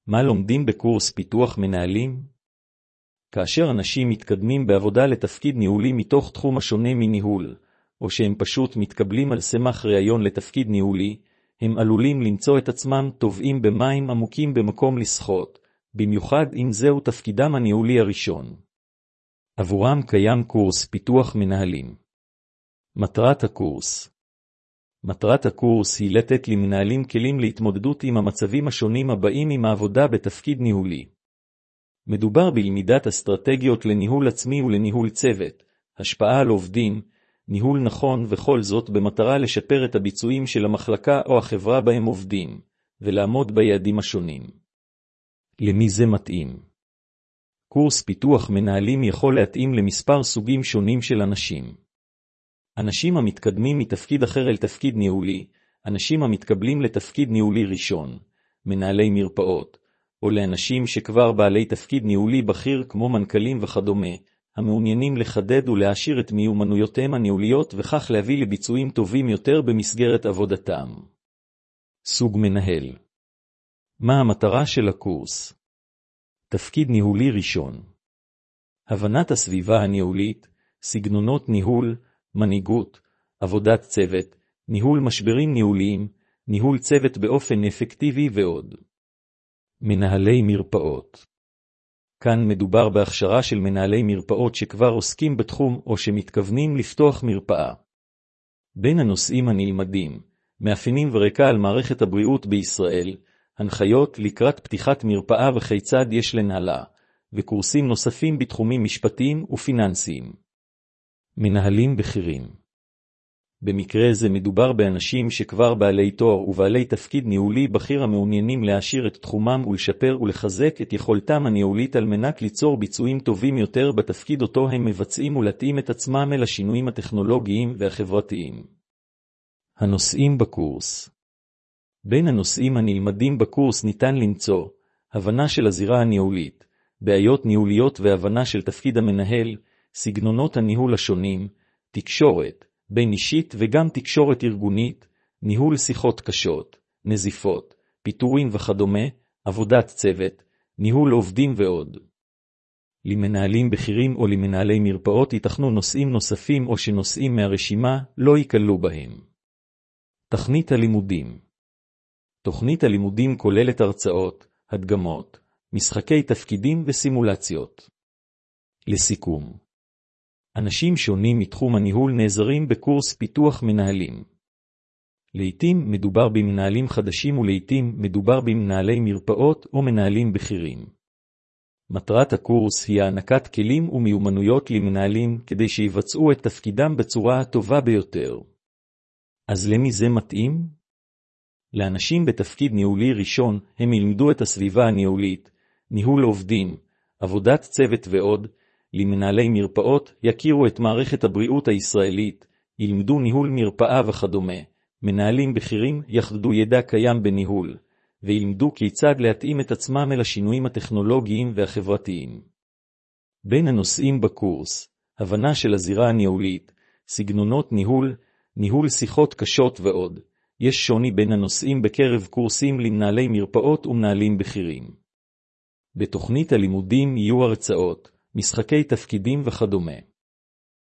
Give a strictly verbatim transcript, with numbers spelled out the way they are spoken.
מה לומדים בקורס פיתוח מנהלים? כאשר אנשים מתקדמים בעבודה לתפקיד ניהולי מתוך תחום השונה מניהול, או שהם פשוט מתקבלים על סמך ראיון לתפקיד ניהולי, הם עלולים למצוא את עצמם טובעים במים עמוקים במקום לשחות, במיוחד אם זהו תפקידם הניהולי הראשון. עבורם קיים קורס פיתוח מנהלים. מטרת הקורס מטרת הקורס היא לתת למנהלים כלים להתמודדות עם המצבים השונים הבאים עם העבודה בתפקיד ניהולי. מדובר בלמידת אסטרטגיות לניהול עצמי ולניהול צוות, השפעה על עובדים, ניהול נכון וכל זאת במטרה לשפר את הביצועים של המחלקה או החברה בהם עובדים, ולעמוד ביעדים השונים. למי זה מתאים? קורס פיתוח מנהלים יכול להתאים למספר סוגים שונים של אנשים. אנשים המתקדמים מתפקיד אחר אל תפקיד ניהולי, אנשים המתקבלים לתפקיד ניהולי ראשון, מנהלי מרפאות, או לאנשים שכבר בעלי תפקיד ניהולי בכיר כמו מנכ"לים וכדומה, המעוניינים לחדד ולהעשיר את מיומנויותיהם הניהוליות וכך להביא לביצועים טובים יותר במסגרת עבודתם. סוג מנהל. מה המטרה של הקורס? תפקיד ניהולי ראשון. הבנת הסביבה הניהולית, סגנונות ניהול, מנהיגות, עבודת צוות, ניהול משברים ניהוליים, ניהול צוות באופן אפקטיבי ועוד. מנהלי מרפאות. כאן מדובר בהכשרה של מנהלי מרפאות שכבר עוסקים בתחום או שמתכוונים לפתוח מרפאה. בין הנושאים הנלמדים, מאפיינים ורקע על מערכת הבריאות בישראל, הנחיות לקראת פתיחת מרפאה וכיצד יש לנהלה, וקורסים נוספים בתחומים משפטיים ופיננסיים. מנהלים בכירים. במקרה זה מדובר באנשים שכבר בעלי תואר ובעלי תפקיד ניהולי בכיר המעוניינים להעשיר את תחומם ולשפר ולחזק את יכולתם הניהולית על מנת ליצור ביצועים טובים יותר בתפקיד אותו הם מבצעים ולהתאים את עצמם אל השינויים הטכנולוגיים והחברתיים. הנושאים בקורס. בין הנושאים הנלמדים בקורס ניתן למצוא הבנה של הזירה הניהולית, בעיות ניהוליות והבנה של תפקיד המנהל, סגנונות הניהול השונים, תקשורת, בין אישית וגם תקשורת ארגונית, ניהול שיחות קשות, נזיפות, פיטורים וכדומה, עבודת צוות, ניהול עובדים ועוד. למנהלים בכירים או למנהלי מרפאות ייתכנו נושאים נוספים או שנושאים מהרשימה לא ייכללו בהם. תוכנית הלימודים. תוכנית הלימודים כוללת הרצאות, הדגמות, משחקי תפקידים וסימולציות. לסיכום. אנשים שונים מתחום הניהול נעזרים בקורס פיתוח מנהלים. לעתים מדובר במנהלים חדשים ולעתים מדובר במנהלי מרפאות או מנהלים בכירים. מטרת הקורס היא הענקת כלים ומיומנויות למנהלים כדי שיבצעו את תפקידם בצורה הטובה ביותר. אז למי זה מתאים? לאנשים בתפקיד ניהולי ראשון הם ילמדו את הסביבה הניהולית, ניהול עובדים, עבודת צוות ועוד. למנהלי מרפאות יכירו את מערכת הבריאות הישראלית, ילמדו ניהול מרפאה וכדומה. מנהלים בכירים יחדדו ידע קיים בניהול, וילמדו כיצד להתאים את עצמם אל השינויים הטכנולוגיים והחברתיים. בין הנושאים בקורס, הבנה של הזירה הניהולית, סגנונות ניהול, ניהול שיחות קשות ועוד. יש שוני בין הנושאים בקרב קורסים למנהלי מרפאות ומנהלים בכירים. בתוכנית הלימודים יהיו הרצאות, משחקי תפקידים וכדומה.